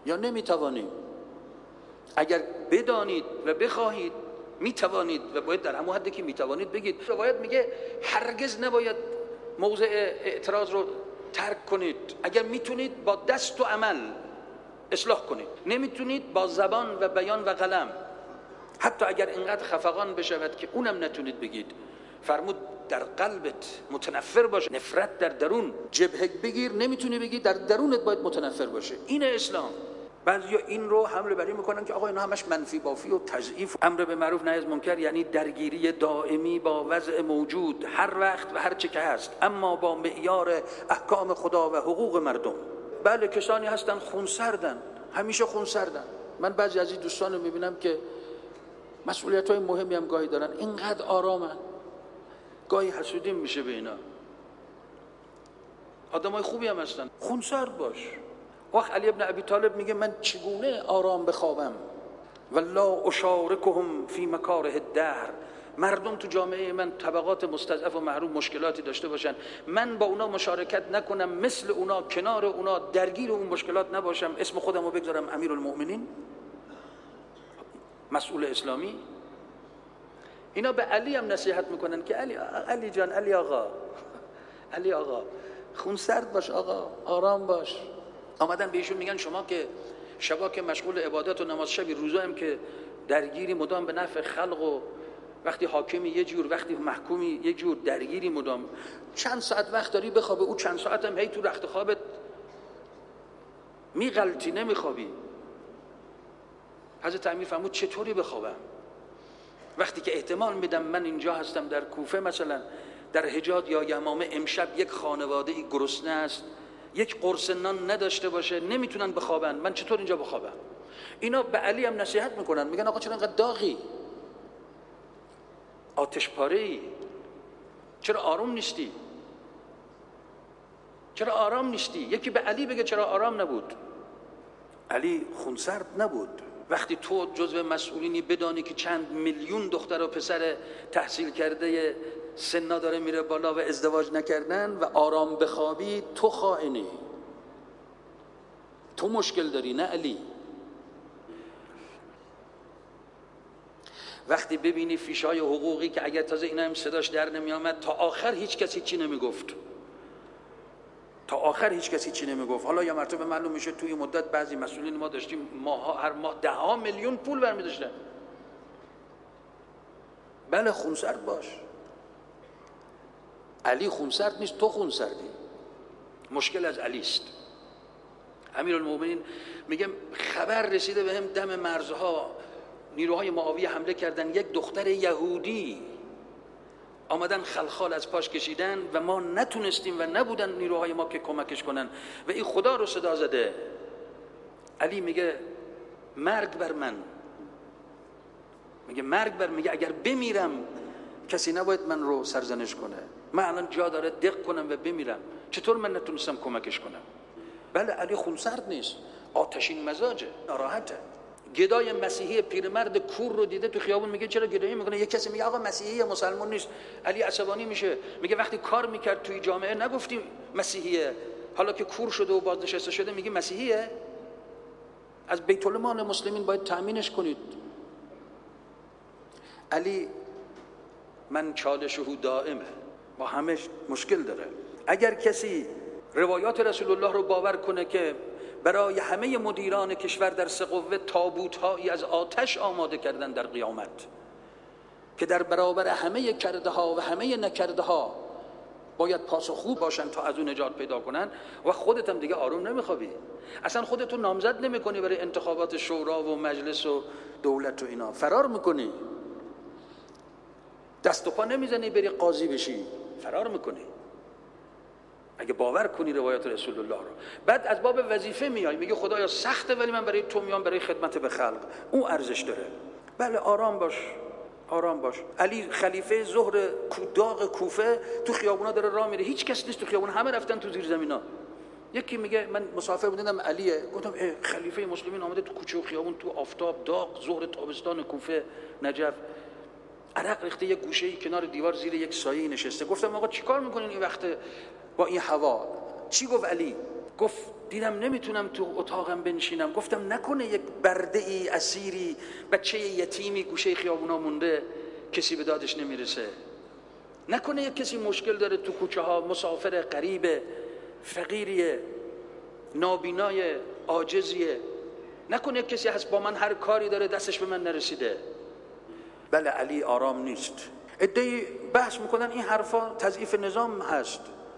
یا نمیتوانیم؟ اگر بدانید و بخواهید میتوانید و باید در همون حدی که میتوانید بگید. روایت میگه هرگز نباید موضع اعتراض رو ترک کنید. اگر میتونید با دست و عمل اصلاح کنید، نمیتونید با زبان و بیان و قلم، حتی اگر اینقدر خفقان بشود که اونم نتونید بگید. فرمود در قلبت متنفر باشه، نفرت در درون جبهه بگیر، نمیتونی بگی، در درونت باید متنفر باشه. این اسلام. بعضیا این رو حمله بری میکنن که آقا اینا همش منفی بافی و تضعیف. امر به معروف نهی از منکر یعنی درگیری دائمی با وضع موجود هر وقت و هر چه که هست، اما با معیار احکام خدا و حقوق مردم. بله کسانی هستن خونسردن، همیشه خونسردن. من بعضی از این دوستان رو میبینم که مسئولیت‌های مهمی هم گاهی دارن، اینقدر آرامن، گاهی حسودیم میشه به اینا. آدمای خوبی هم هستن، خونسرد باش. وقت علی ابن ابی طالب میگه من چگونه آرام بخوابم؟ والله اشارکهم فی مکاره الدهر. مردم تو جامعه من طبقات مستضعف و محروم مشکلاتی داشته باشن، من با اونا مشارکت نکنم، مثل اونا کنار اونا درگیر اون مشکلات نباشم، اسم خودم رو بگذارم امیرالمؤمنین، مسئول اسلامی. اینا به علی هم نصیحت میکنن که علی علی جان، علی آقا، علی آقا خونسرد باش، آقا آرام باش. آمدن به ایشون میگن شما که شبا که مشغول عبادت و نماز شبی، روزا هم که درگیری مدام به نفع خلق و وقتی حاکمی یه جور، وقتی محکومی یه جور، درگیری مدام، چند ساعت وقت داری بخوابه، او چند ساعت هم هی تو رخت خوابت میغلطی نمیخوابی. حضرت امیر فرمود چطوری بخوابم وقتی که احتمال میدم من اینجا هستم در کوفه، مثلا در حجاز یا یمامه، امشب یک خانواده ای گرسنه است، یک قرص نان نداشته باشه، نمیتونن بخوابن، من چطور اینجا بخوابم؟ اینا به علی هم نصیحت میکنن، میگن آقا چرا اینقدر داغی، آتش پاره‌ای، چرا آروم نیستی؟ چرا آرام نیستی؟ یکی به علی بگه چرا آرام نبود. علی خونسرد نبود. وقتی تو جزو مسئولینی بدانی که چند میلیون دختر و پسر تحصیل کرده سنا داره میره بالا و ازدواج نکردن و آرام بخوابی، تو خائنی، تو مشکل داری، نه علی. وقتی ببینی فیشای حقوقی که اگر تازه اینا هم صداش در نمی آمد، تا آخر هیچ کسی چی نمی گفت، تا آخر هیچ کسی چی نمی گفت. حالا یا مرتبه معلوم میشه توی مدت بعضی مسئولین ما داشتیم ماها هر ماه ده ها میلیون پول برمی داشتن. بله خونسرد باش. علی خونسرد نیست، تو خونسردی. مشکل از علی است. امیرالمؤمنین میگم خبر رسیده بهم دم مرزها نیروهای معاویه حمله کردن، یک دختر یهودی آمدن خلخال از پاش کشیدن و ما نتونستیم و نبودن نیروهای ما که کمکش کنن و این خدا رو صدا زده. علی میگه مرگ بر من، میگه مرگ بر، میگه اگر بمیرم کسی نباید من رو سرزنش کنه، من الان جا داره دق کنم و بمیرم، چطور من نتونستم کمکش کنم؟ بله علی خونسرد نیست، آتشین مزاجه، ناراحته. گدای مسیحی پیرمرد کور رو دیده تو خیابون، میگه چرا گدایی میکنه؟ یک کسی میگه آقا مسیحی مسلمان نیست. علی عصبانی میشه، میگه وقتی کار میکرد توی جامعه نگفتیم مسیحیه، حالا که کور شده و بازنشسته شده میگه مسیحیه؟ از بیت المال مسلمین باید تأمینش کنید. علی من چالشه دائمه، با همه مشکل داره. اگر کسی روایات رسول الله رو باور کنه که برای همه مدیران کشور در سه قوه تابوت‌هایی از آتش آماده کردن در قیامت که در برابر همه کرده ها و همه نکرده ها باید پاسخگو باشن تا از اون نجات پیدا کنن، و خودت هم دیگه آروم نمیخوابی، اصلا خودتو نامزد نمیکنی برای انتخابات شورا و مجلس و دولت و اینا، فرار میکنی، دست و پا نمیزنی بری قاضی بشی، فرار میکنی اگه باور کنی روایات رسول الله رو. بعد از باب وظیفه میای، میگه خدایا سخته ولی من برای تو میام، برای خدمت به خلق، اون ارزش داره. بله آرام باش، آرام باش. علی خلیفه ظهر داغ کوفه تو خیابونا داره راه میره، هیچ کس نیست تو خیابون، همه رفتن تو زیر زمینا. یکی میگه من مسافر بودم علیه، گفتم خلیفه مسلمین آمده تو کوچه و خیابون، تو آفتاب داغ ظهر تابستان کوفه نجف، عرق ریخته، یک گوشه‌ای کنار دیوار زیر یک سایه نشسته. گفتم آقا چیکار میکنین این وقت با این هوا؟ چی گفت علی؟ گفت دیدم نمیتونم تو اتاقم بنشینم، گفتم نکنه یک برده ای اسیری بچه یتیمی گوشه خیابونا مونده کسی به دادش نمیرسه، نکنه یک کسی مشکل داره تو کوچه ها، مسافر غریب فقیریه نابینای عاجزیه، نکنه یک کسی هست با من هر کاری داره دستش به من نرسیده. بله علی آرام نیست. عده‌ای بحث میکنن این حرفا تضعیف نظام هست.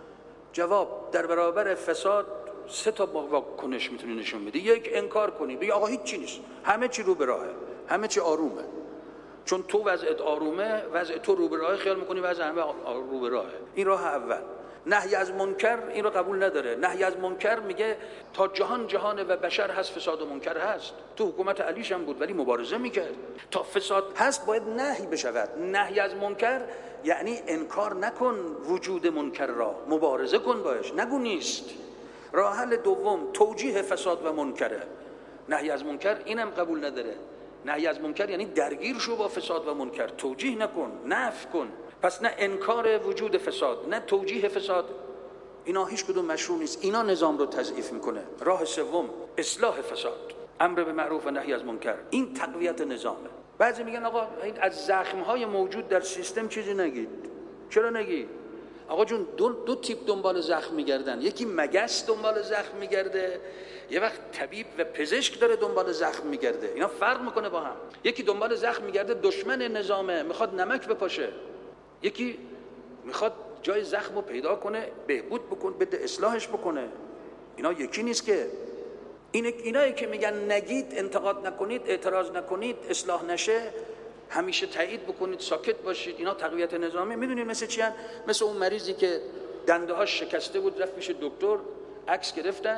جواب در برابر فساد سه تا واکنش میتونی نشون بدی. یک، انکار کنی، بگی آقا هیچ چی نیست، همه چی رو به راهه، همه چی آرومه، چون تو وضعت آرومه، وضع تو رو به راهه، خیال میکنی وضع همه رو به راهه. این راه اول. نهی از منکر این رو قبول نداره. نهی از منکر میگه تا جهان جهان و بشر هست فساد و منکر هست. تو حکومت علیش هم بود ولی مبارزه میکرد. تا فساد هست باید نهی بشود. نهی از منکر یعنی انکار نکن وجود منکر را، مبارزه کن باش، نگو نیست. راه حل دوم توجیه فساد و منکره. نهی از منکر اینم قبول نداره. نهی از منکر یعنی درگیر شو با فساد و منکر، توجیه نکن، نفی کن. پس نه انکار وجود فساد نه توجیه فساد، اینا هیچ کدوم مشروع نیست. اینا نظام رو تضعیف میکنه. راه سوم اصلاح فساد، امر به معروف و نهی از منکر، این تقویت نظامه. بعضی میگن آقا از زخم‌های موجود در سیستم چیزی نگید. چرا نگید؟ آقا جون دو, دو تیپ دنبال زخم میگردن، یکی مگس دنبال زخم میگرده، یه وقت طبیب و پزشک داره دنبال زخم میگرده. اینا فرق میکنه با هم. یکی دنبال زخم میگرده دشمن نظامه، میخواد نمک بپاشه. یکی میخواد جای زخم رو پیدا کنه، بهبود بکنه، بده اصلاحش بکنه. اینا یکی نیست که. این اینایی که میگن نگید، انتقاد نکنید، اعتراض نکنید، اصلاح نشه، همیشه تایید بکنید، ساکت باشید، اینا تقویت نظامی. میدونید مثل چی هن؟ مثل اون مریضی که دنده هاش شکسته بود، رفت پیش دکتر، عکس گرفتن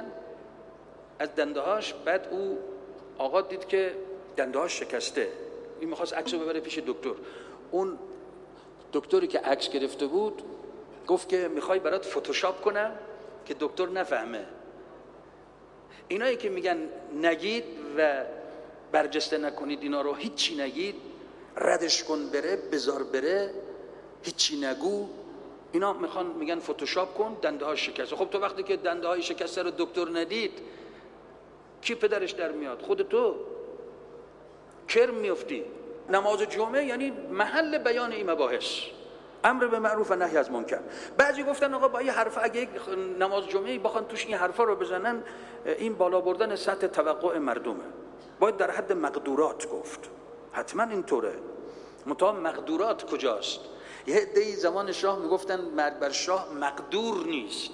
از دنده هاش، بعد او آقا دید که دنده هاش شکسته، این میخواست عکس رو ببره پیش دکتر. اون دکتری که عکس گرفته بود گفت که میخوای برات فتوشاپ کنم که دکتر نفهمه. اینایی که میگن نگید و برجسته نکنید، اینا رو هیچی نگید، ردش کن بره، بذار بره، هیچی نگو، اینا میخوان میگن فتوشاپ کن دنده ها شکسته. خب تو وقتی که دنده های شکسته رو دکتر ندید، کی پدرش در میاد؟ خود تو کرم میفتی. نماز جمعه یعنی محل بیان این مباحث، امر به معروف و نهی از منکر. بعضی گفتن آقا با این حرف اگه یک نماز جمعه بخوان توش این حرفا رو بزنن، این بالا بردن سطح توقع مردمه. باید در حد مقدورات گفت. حتما اینطوره. منتها مقدورات کجاست؟ یه عده‌ای زمان شاه میگفتن مرگ بر شاه مقدور نیست،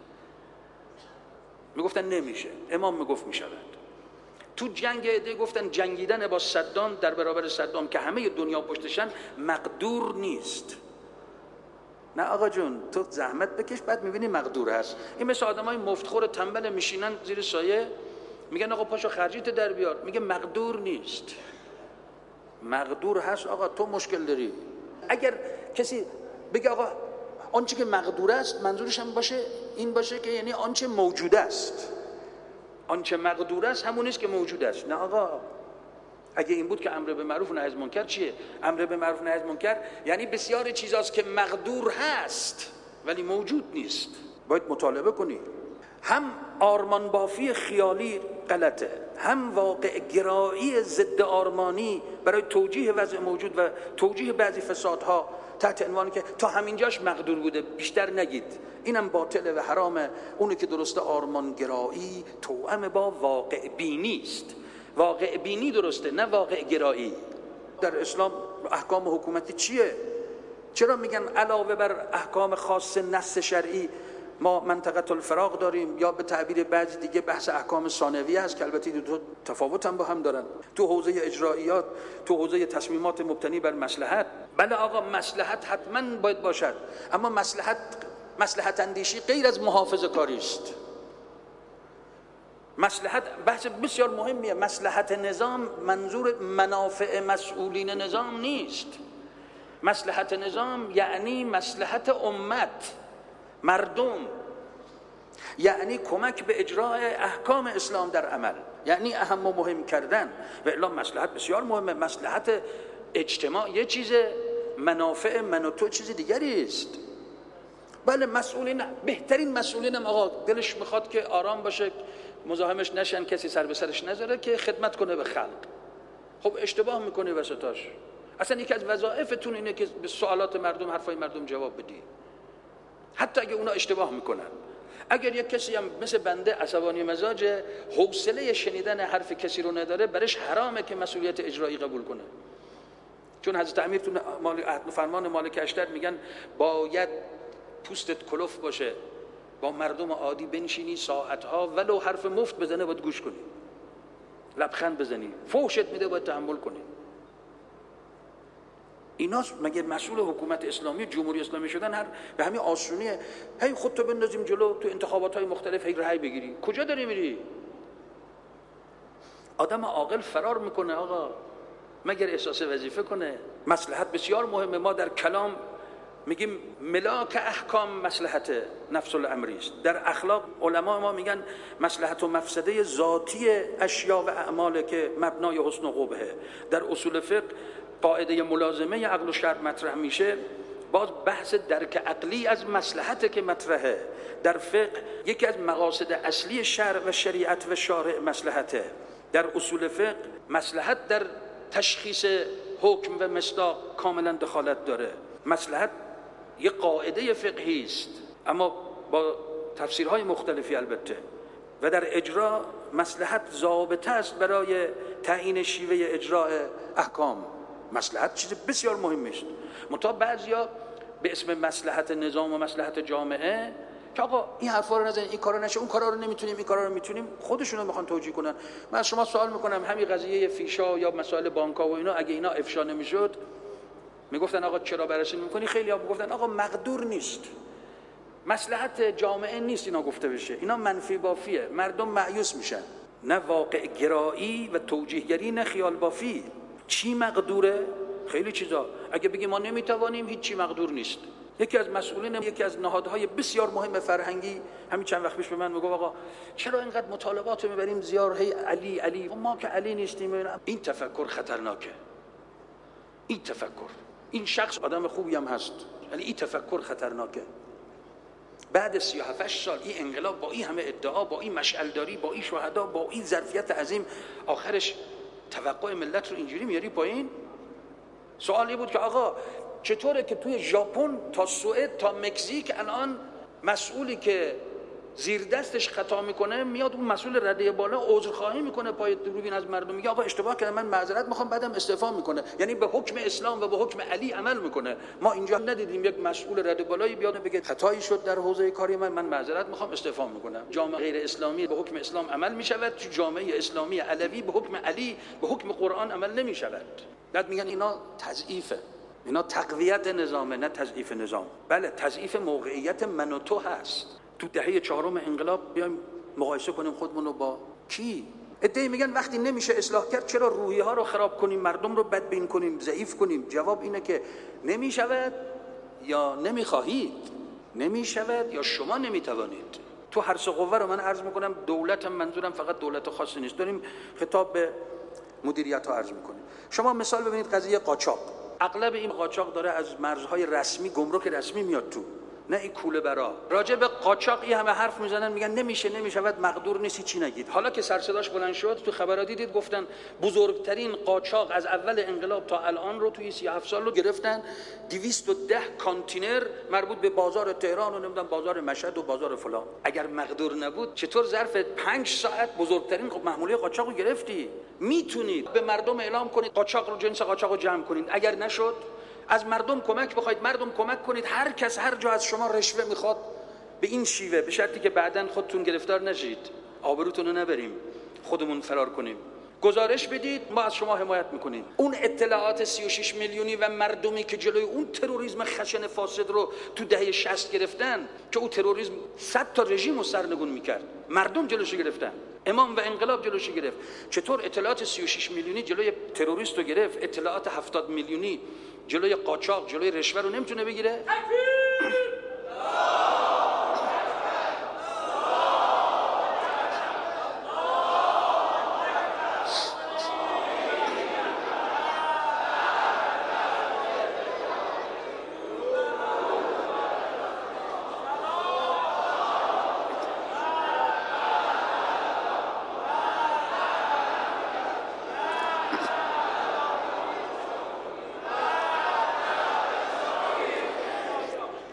میگفتن نمیشه. امام میگفت میشود. تو جنگ عده گفتن جنگیدن با صدام در برابر صدام که همه دنیا پشتشن مقدور نیست. نه آقا جون، تو زحمت بکش بعد میبینی مقدور هست. این مثل آدمای مفتخور تنبل میشینن زیر سایه، میگن آقا پاشو خرجیت در بیار، میگه مقدور نیست. مقدور هست آقا، تو مشکل داری. اگر کسی بگه آقا آنچه که مقدور است، منظورش هم باشه این باشه که یعنی آنچه موجود است. آنچه مقدور است همون است که موجود است. نه آقا، اگه این بود که امر به معروف و نهی از منکر چیه؟ امر به معروف و نهی از منکر یعنی بسیار چیزاست که مقدور هست ولی موجود نیست. باید مطالبه کنی. هم آرمان بافی خیالی غلطه، هم واقع گرایی ضد آرمانی برای توجیه وضع موجود و توجیه بعضی فسادها تحت عنوانی که تا همینجاش مقدور بوده، بیشتر نگید، اینم باطله و حرامه. اونی که درسته آرمان گرایی توأم با واقع بینی است. واقع بینی درسته، نه واقع گرایی. در اسلام احکام حکومتی چیه؟ چرا میگن علاوه بر احکام خاص نص شرعی ما منطقه الفراغ داریم، یا به تعبیر بعضی دیگه بحث احکام ثانویه هست که البته دو تفاوت هم با هم دارن. تو حوزه اجرائیات، تو حوزه تصمیمات مبتنی بر مصلحت، بله آقا مصلحت حتما باید باشد، اما مصلحت مصلحت اندیشی غیر از محافظه کاری است. مصلحت بحث بسیار مهمیه. مصلحت نظام منظور منافع مسئولین نظام نیست. مصلحت نظام یعنی مصلحت امت، مردم، یعنی کمک به اجرای احکام اسلام در عمل، یعنی اهم و مهم کردن. و الا مصلحت بسیار مهمه. مصلحت اجتماع یه چیزه، منافع من و تو چیز دیگری است. بله مسئولین، بهترین مسئولین هم آقا دلش میخواد که آرام باشه، مزاحمش نشن، کسی سر به سرش نذاره، که خدمت کنه به خلق. خب اشتباه میکنه وسطاش. اصلا یکی از وظایفتون اینه که به سوالات مردم، حرفای مردم جواب بدی، حتی اگه اونا اشتباه میکنن. اگر یک کسی هم مثل بنده عصبانی مزاجه، حوصله شنیدن حرف کسی رو نداره، برش حرامه که مسئولیت اجرایی قبول کنه. چون حضرت امیر تو فرمان مالک اشتر میگن باید پوستت کلوف باشه، با مردم عادی بنشینی ساعتها، ولو حرف مفت بزنه باید گوش کنی، لبخند بزنی، فوشت میده باید تحمل کنی. ایناست مگه مسئول حکومت اسلامی جمهوری اسلامی شدن؟ هر به همین آسونیه هی خودتو بندازیم جلو تو انتخابات‌های مختلف هی رأی بگیری. کجا داری میری؟ آدم عاقل فرار میکنه آقا، مگر احساس وظیفه کنه. مصلحت بسیار مهمه. ما در کلام میگیم ملاک احکام مصلحت نفس الامری است. در اخلاق علما ما میگن مصلحت و مفسده ذاتی اشیاء و اعمال که مبنای حسن و قبحه. در اصول فقه قاعده ملازمه عقل و شرع مطرح میشه، باز بحث درک عقلی از مصلحت که مطرحه. در فقه یکی از مقاصد اصلی شرع و شریعت و شارع مصلحته. در اصول فقه مصلحت در تشخیص حکم و مصداق کاملا دخالت داره. مصلحت یک قاعده فقهی است، اما با تفسیرهای مختلفی البته. و در اجرا مصلحت ضابطه است برای تعیین شیوه اجراء احکام. مصلحت چیز بسیار مهمی است. منتها بعضیا به اسم مصلحت نظام و مصلحت جامعه که آقا این حرفا رو نزنید، این کارا نشه، اون کارا رو نمیتونیم، این کارا رو میتونیم، خودشون رو میخوان توجیه کنن. من از شما سوال میکنم، همین قضیه فیشا یا مسائل بانک‌ها و اینا اگه اینا افشا نمیشد، میگفتن آقا چرا بررسی نمی‌کنی؟ خیلی‌ها میگفتن آقا مقدور نیست، مصلحت جامعه نیست اینا گفته بشه، اینا منفی بافیه، مردم مایوس میشن. نه واقع گرایی و توجیهگری، نه خیال بافی. چی مقدوره؟ خیلی چیزا. اگه بگیم ما نمیتوانیم، هیچ چی مقدور نیست. یکی از مسئولین یکی از نهادهای بسیار مهم فرهنگی همین چند وقت پیش به من میگه آقا چرا اینقدر مطالبات رو میبریم زیار، هی علی علی، ما که علی نیستیم. این تفکر خطرناکه. این تفکر، این شخص آدم خوبی هم هست، ولی این تفکر خطرناکه. بعد سی و هفت سال این انقلاب با این همه ادعا، با این مشعلداری، با این شهدا، با این ظرفیت عظیم، آخرش توقع ملت رو اینجوری میاری پایین؟ سوالی بود که آقا چطوره که توی ژاپن تا سوئد تا مکزیک الان مسئولی که زیر دستش خطا میکنه میاد اون مسئول رده بالا عذرخواهی میکنه پای دوربین از مردم، میگه آقا اشتباه کردم، من معذرت میخوام، بعدم استعفا میکنه. یعنی به حکم اسلام و به حکم علی عمل میکنه. ما اینجا ندیدیم یک مسئول رده بالایی بیاد بگه خطایی شد در حوزه کاری من، من معذرت میخوام، استعفا میکنم. جامعه غیر اسلامی به حکم اسلام عمل میشود، تو جامعه اسلامی علوی به حکم علی به حکم قرآن عمل نمیشود. بعد میگن اینا تضعیفه، اینا تقویت نظامه، نه تضعیف نظام. بله تضعیف موقعیت من و تو هست. تو دهه چهارم انقلاب بیایم مقایسه کنیم خودمون رو با کی؟ عده‌ای میگن وقتی نمیشه اصلاح کرد چرا روحیه ها رو خراب کنیم، مردم رو بدبین کنیم، ضعیف کنیم؟ جواب اینه که نمیشود یا نمیخواهید، نمیشود یا شما نمیتوانید. تو هر سه قوه رو من عرض میکنم، دولتم منظورم فقط دولت خاصی نیست، داریم خطاب به مدیریت ها عرض میکنیم. شما مثال ببینید قضیه قاچاق. اغلب این قاچاق داره از مرزهای رسمی، گمرک رسمی میاد تو، نه این کوله برا. راجع به قاچاقی همه حرف میزنن، میگن نمیشه نمیشود، مقدور نیستی، چی نگید. حالا که سر صداش بلند شد تو خبرات دیدید گفتن بزرگترین قاچاق از اول انقلاب تا الان رو توی سی و هفت سال رو گرفتن، دویست و ده کانتینر مربوط به بازار تهران و نمیدونم بازار مشهد و بازار فلان. اگر مقدور نبود چطور ظرف پنج ساعت بزرگترین محموله قاچاق رو گرفتی؟ میتونید به مردم اعلام کنید قاچاق رو، جنس قاچاق رو جمع کنید. اگر نشد از مردم کمک بخواید، مردم کمک کنید. هر کس هر جا از شما رشوه میخواد به این شیوه، به شرطی که بعداً خودتون گرفتار نشید، آبروتون رو نبریم، خودمون فرار کنیم، گزارش بدید، ما از شما حمایت میکنیم. اون اطلاعات سی و شش میلیونی و مردمی که جلوی اون تروریسم خشن فاسد رو تو دهه شصت گرفتن، که اون تروریسم صد تا رژیم رو سرنگون میکرد، مردم جلوشو گرفتن، امام و انقلاب جلوشو گرفت. چطور اطلاعات سی و شش میلیونی جلوی تروریست رو گرفت، اطلاعات هفتاد میلیونی جلوی قاچاق، جلوی رشوه رو نمیتونه بگیره؟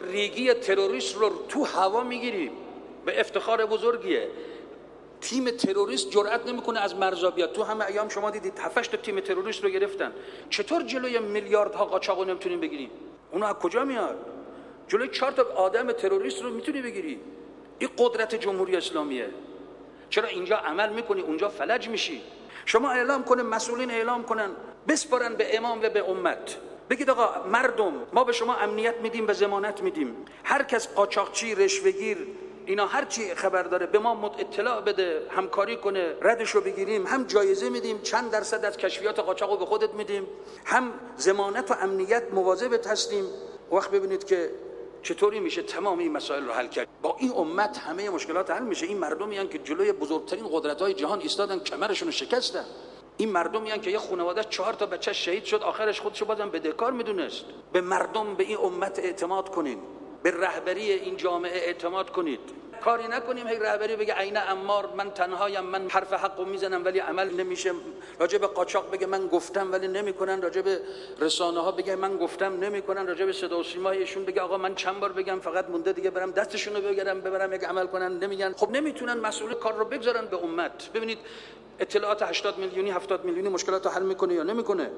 ریگی تروریست رو تو هوا میگیریم، به افتخار بزرگیه. تیم تروریست جرئت نمیکنه از مرزا بیاد. تو همه ایام شما دیدید هفت تا تیم تروریست رو گرفتن. چطور جلوی میلیاردها قاچاق رو نمیتونیم بگیریم؟ اونو از کجا میاد؟ جلوی چهار تا آدم تروریست رو میتونی بگیری؟ این قدرت جمهوری اسلامیه. چرا اینجا عمل میکنی اونجا فلج میشی؟ شما اعلام کنه، مسئولین اعلام کنن، بسپارن به امام و به امت، بگید آقا مردم ما به شما امنیت میدیم و ضمانت میدیم، هر کس قاچاقچی، رشوه‌گیر، اینا هر چی خبر داره به ما اطلاع بده، همکاری کنه، ردشو بگیریم، هم جایزه میدیم، چند درصد از کشفیات قاچاقو به خودت میدیم، هم ضمانت و امنیت مواظبت هستیم. وقت ببینید که چطوری میشه تمام این مسائل رو حل کرد. با این امت همه مشکلات حل میشه. این مردمی هستند که جلوی بزرگترین قدرت‌های جهان ایستادن، کمرشون رو شکستن. این مردمی هستند که یه خانواده چهار تا بچه شهید شد، آخرش خودشو بازم بدهکار میدونست. به مردم، به این امت اعتماد کنین، به رهبری این جامعه اعتماد کنید. کاری نکنیم هی رهبری بگه عین عمار من تنهایم، من حرف حقو میزنم ولی عمل نمیشه. راجع به قاچاق بگه من گفتم ولی نمیکنن. راجع به رسانه ها بگه من گفتم نمیکنن. راجع به صدا و سیما ایشون بگه آقا من چند بار بگم فقط مونده دیگه برم دستشون رو بگیرم ببرم یک عمل کنن، نمیگن. خب نمیتونن مسئول کار رو بگذارن به امت. ببینید اطلاعات هشتاد میلیونی هفتاد میلیونی مشکلات رو حل میکنه یا نمیکنه؟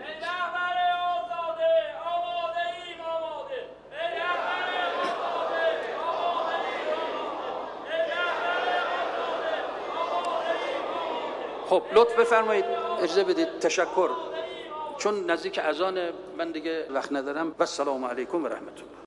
خب لطف بفرمایید اجازه بدید. تشکر. چون نزدیک اذان من دیگه وقت ندارم. و السلام علیکم و رحمت الله.